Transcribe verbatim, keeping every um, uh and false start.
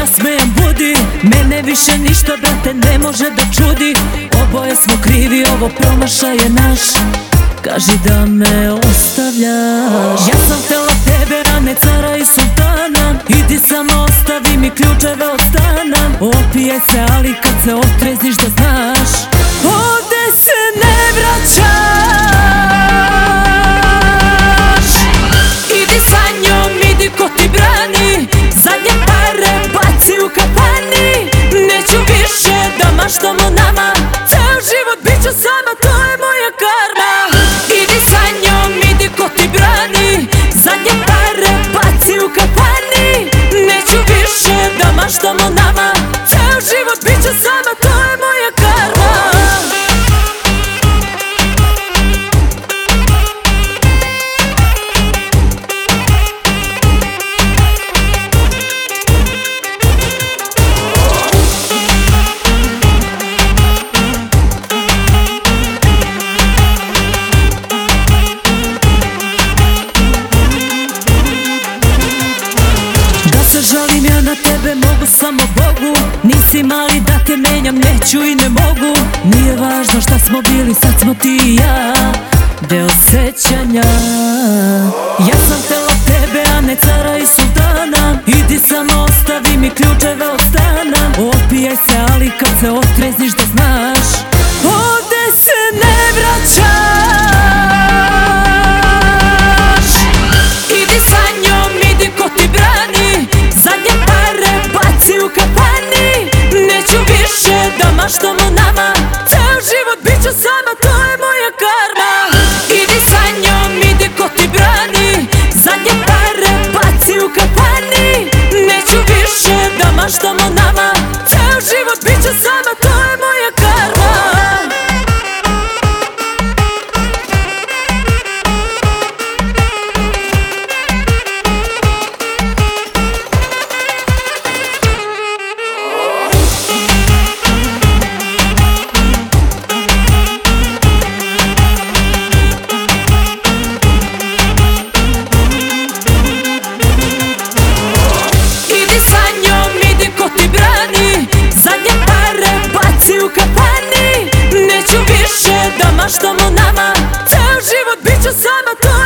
nasmejan budi. Mene više ništa, brate, ne može da čudi. Oboje smo krivi, ovo promašaj je naš. Kaži da me ostavljaš. Ja sam htela tebe, a ne cara i sultana. Idi samo ostavi mi ključeve od stana. Opije se, ali kad se otrezniš da znaš, ovde se ne vraćaš. Idi sa njom, idi ko ti brani. Zadnje pare baci u kafani. Neću više da maštam o nama. Ceo život bit ću sama, to je moja karma. Idi sa njom, idi ko ti brani. Zadnje pare baci u kafani. Neću više da maštam o nama. Ceo život bit ću sama, to je moja karma. Žalim ja na tebe, mogu samo Bogu. Nisi mali da te menjam, neću i ne mogu. Nije važno šta smo bili, sad smo ti i ja deo sećanja. Ja sam htela tebe, a ne cara i sultana. Idi samo ostavi mi ključeve od stana. Opije se, ali kad se otrezniš da znaš, ovde se ne vraćaš. Idi sa njom, idi ko ti brani. Zadnje pare baci u kafani. Neću više da maštam o nama. Ceo život bit ću sama, to je moja karma. Idi sa njom, idi ko ti brani. Zadnje pare baci u kafani. Neću više da maštam o nama. Ceo život bit ću sama, to je moja karma. Maštam o nama, ceo život bit ću sama, to